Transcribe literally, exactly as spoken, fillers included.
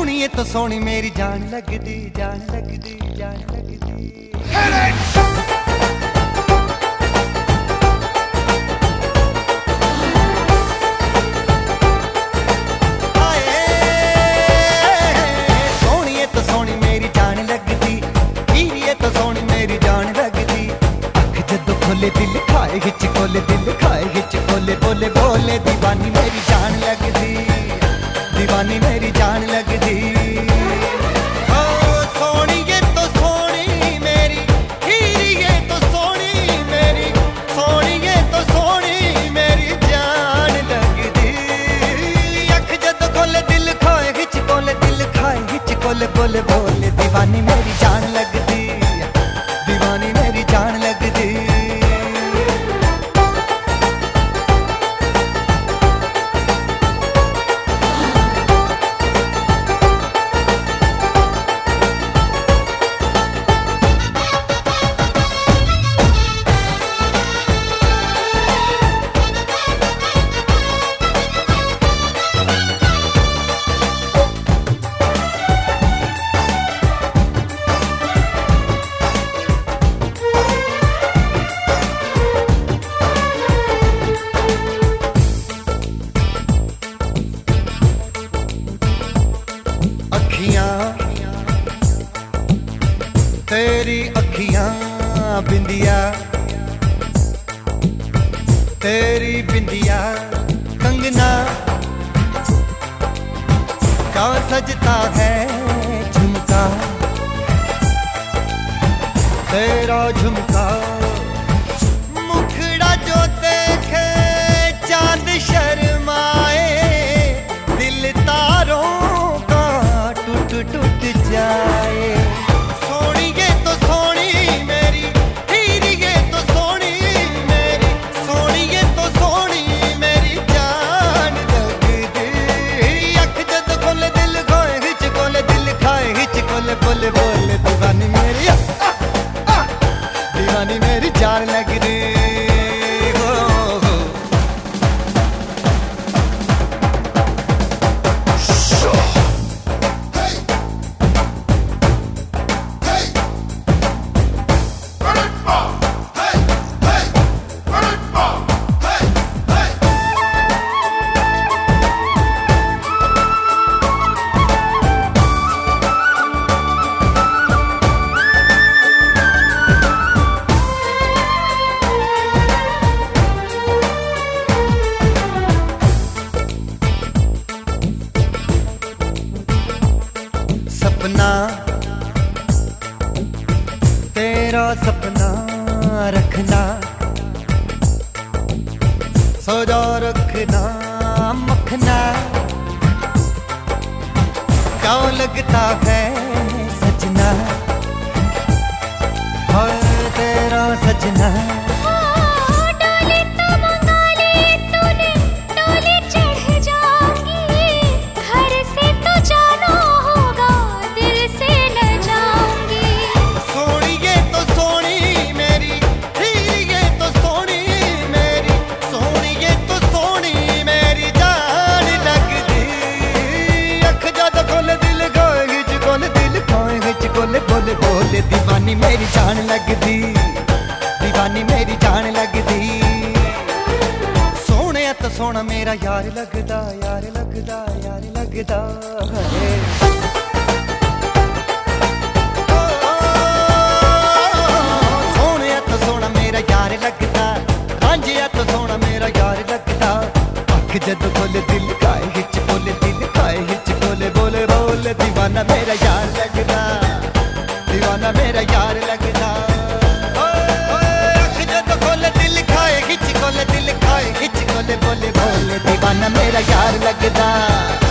सोहणीए तो सोहनी मेरी जान लगदी, जान लगदी, जान लगदी। सोहणीए तो सोहनी मेरी जान लगदी, हीरिए तो सोहनी मेरी जान लगदी। अख जदों खोले दिल खाए हिच खोले दिल खाए हिच खोले बोले बोले दीवानी मेरी जान लगदी, दीवानी मेरी जान लगदी। ओ सोहणीए तो सोहनी मेरी, हीरिए तो सोहनी मेरी, सोहणीए तो सोहनी मेरी जान लगदी। अख जदों खोले दिल खाए हिच खोले दिल खाए हिच खोले बोले बोले दीवानी मेरी जान लगदी, दीवानी मेरी जान लगदी। तेरी अखियां बिंदिया, तेरी बिंदिया कंगना, क्या सजता है झुमका, तेरा झुमका। मुखड़ा जो देखे चांद शर्माए, दिल तारों का टूट टूट जाए। बोले बोले दीवानी मेरी, आ, आ, दीवानी मेरी जान लगदी। सपना तेरा सपना रखना, सजा रखना मखना, क्या लगता है सजना, और तेरा सजना। बोले बोले बोले दीवानी मेरी जान लगदी, दीवानी मेरी जान लगदी। सोहणिया तो सोहना मेरा यार लगदा, यार लगदा, यार लगदा है। सोहणिया तो सोहना मेरा यार लगदा, रांझिया तो सोहना मेरा यार लगदा। अख जदों खोले दिल खाए हिच बोले दिल खाए हिच बोले बोले बोले दीवाना मेरा यार लगदा, दीवाना मेरा यार लगदा। अख जदों खोले दिल खाए हिच खोले दिल खाए हिच खोले बोले बोले दीवाना मेरा यार लगदा।